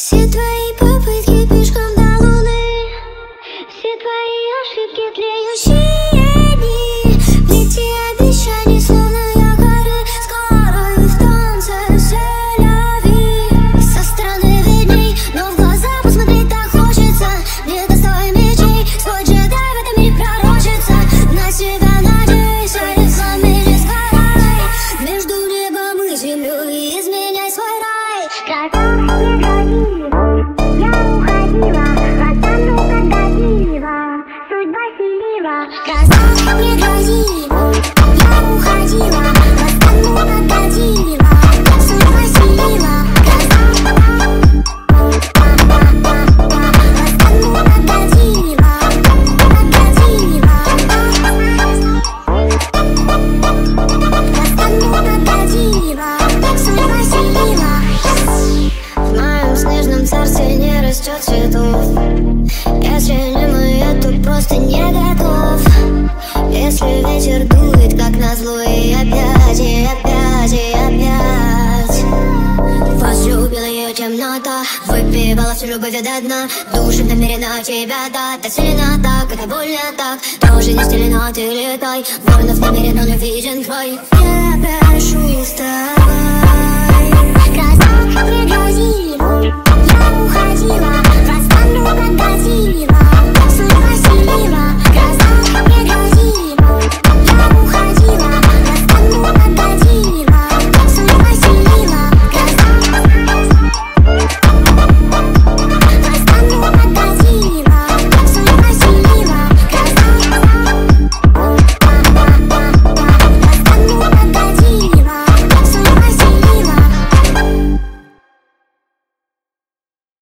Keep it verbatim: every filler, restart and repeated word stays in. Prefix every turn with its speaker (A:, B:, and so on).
A: Все твои попытки пешком до луны, все твои ошибки тлеющие дни, плети обещаний, словно якоры, скоро и в танце селяви. Со стороны видней, но в глаза посмотреть так хочется. Не достой мечей, свой джедай в этом мире пророчится. На себя надейся, рекламы не сгорай. Между небом и землей изменяй свой рай. Красавчик красиво, я уходила, расстану когда диво, судьба селила. Красавчик не грозиво, я уходила, расстану когда диво, судьба селила. Расстану когда диво, когда диво, расстану когда диво, судьба селила. В моем снежном царстве не растет цветов. Если не мы, я тут просто не готов. Если ветер дует, как назло, и опять, и опять, и опять возлюбила ее темнота, выпивала всю любовь до дна. Душит намеренно тебя, да, так сильно так, это больно так. Тоже не стелено, ты летай, воинов намеренно, но виден край. Я прошу, вставай, красавчик, не грози.